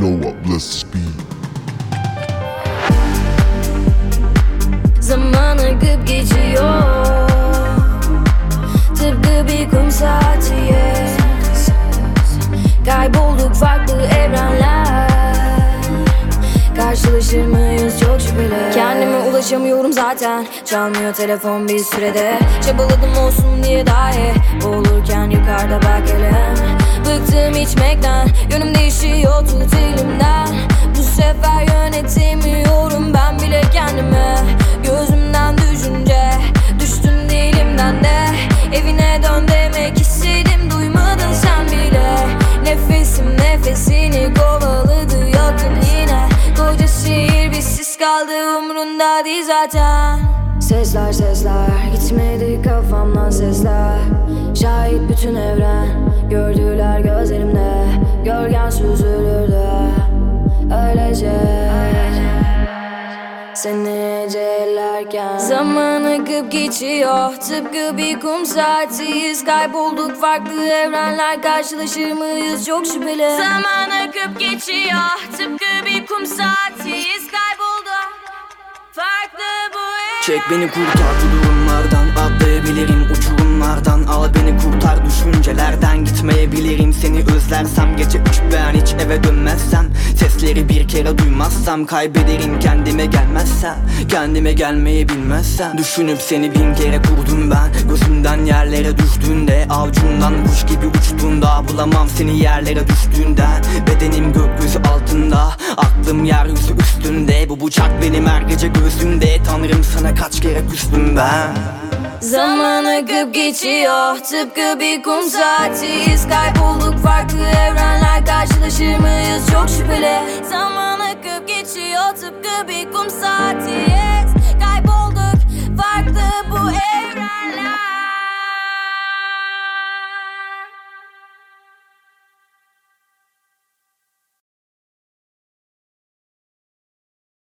blow up, let's speed. Zaman akıp geçiyor, tıpkı bir kum saatiyiz. Kaybolduk farklı evrenler, karşılaşır mıyız çok şüpheli. Kendime ulaşamıyorum zaten, çalmıyor telefon bir sürede. Çabaladım olsun diye dahi, boğulurken yukarıda bak elim. Bıktım içmekten, yönüm değişiyor tut elimden. Bu sefer yönetemiyorum ben bile kendimi. Gözümden düşünce, düştün elimden de. Evine dön demek istedim, duymadın sen bile. Nefesim nefesini kovaladı yakın yine. Koca şehir bizsiz kaldı, umrunda değil zaten. Sesler sesler, gitmedi kafamdan sesler. Şahit bütün evren, gördüler gözlerimde. Gölgen süzülürdü öylece seni ecelerken. Zaman akıp geçiyor, tıpkı bir kum saatiyiz. Kaybolduk farklı evrenler, karşılaşır mıyız çok şüpheli. Zaman akıp geçiyor, tıpkı bir kum saatiyiz. Kaybolduk farklı bu evren. Çek beni kurtar bu durumlardan, atlayabilirim uçurumlardan. Al beni kurtar düşüncelerden, gitmeyebilirim seni özlersem. Gece 3 ben hiç eve dönmezsem, sesleri bir kere duymazsam, kaybederim kendime gelmezsem. Kendime gelmeyi bilmezsem, düşünüp seni bin kere kurdum ben. Gözümden yerlere düştüğünde, avcumdan kuş gibi uçtuğunda, bulamam seni yerlere düştüğünden. Bedenim gökyüzü altında, aklım yeryüzü üstünde. Bu bıçak benim her gece göğsümde, Tanrım sana kaç kere küstüm ben. Zaman akıp geçiyor, tıpkı bir kum saatiyiz. Kaybolduk farklı evrenler, karşılaşır mıyız çok şüpheli. Zaman akıp geçiyor, tıpkı bir kum saatiyiz.